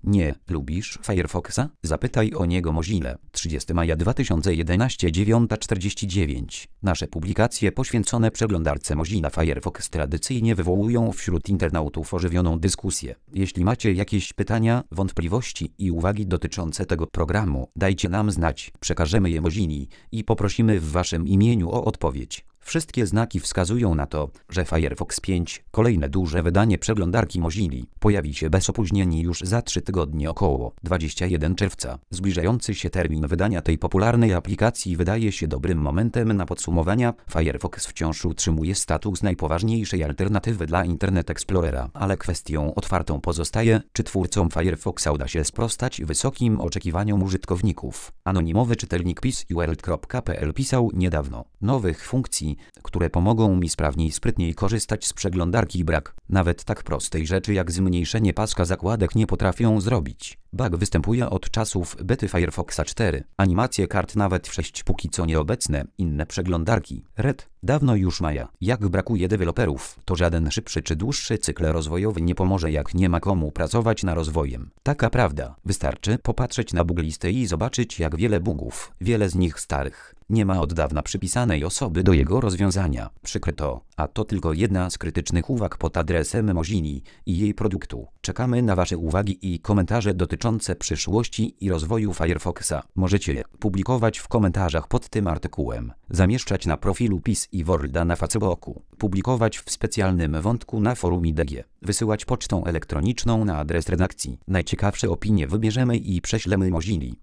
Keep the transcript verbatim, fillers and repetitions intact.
Nie lubisz Firefoxa? Zapytaj o niego Mozilla. trzydziestego maja dwa tysiące jedenastego, dziewiąta czterdzieści dziewięć. Nasze publikacje poświęcone przeglądarce Mozilla Firefox tradycyjnie wywołują wśród internautów ożywioną dyskusję. Jeśli macie jakieś pytania, wątpliwości i uwagi dotyczące tego programu, dajcie nam znać. Przekażemy je Mozilli i poprosimy w waszym imieniu o odpowiedź. Wszystkie znaki wskazują na to, że Firefox pięć, kolejne duże wydanie przeglądarki Mozilli, pojawi się bez opóźnień już za trzy tygodnie, około dwudziestego pierwszego czerwca. Zbliżający się termin wydania tej popularnej aplikacji wydaje się dobrym momentem na podsumowania. Firefox wciąż utrzymuje status najpoważniejszej alternatywy dla Internet Explorera, ale kwestią otwartą pozostaje, czy twórcom Firefoxa uda się sprostać wysokim oczekiwaniom użytkowników. Anonimowy czytelnik pisworld kropka p l pisał niedawno: nowych funkcji, które pomogą mi sprawniej i sprytniej korzystać z przeglądarki brak. Nawet tak prostej rzeczy jak zmniejszenie paska zakładek nie potrafią zrobić. Bug występuje od czasów bety Firefoxa cztery. Animacje kart nawet w sześć póki co nieobecne. Inne przeglądarki Red dawno już mają. Jak brakuje deweloperów, to żaden szybszy czy dłuższy cykl rozwojowy nie pomoże, jak nie ma komu pracować nad rozwojem. Taka prawda. Wystarczy popatrzeć na bug listę i zobaczyć, jak wiele bugów, wiele z nich starych, nie ma od dawna przypisanej osoby do jego rozwiązania. Przykre to, a to tylko jedna z krytycznych uwag pod adresem Mozilli i jej produktu. Czekamy na wasze uwagi i komentarze dotyczące przyszłości i rozwoju Firefoxa. Możecie je publikować w komentarzach pod tym artykułem, zamieszczać na profilu PiS i Worlda na Facebooku, publikować w specjalnym wątku na forum I D G, wysyłać pocztą elektroniczną na adres redakcji. Najciekawsze opinie wybierzemy i prześlemy Mozilli.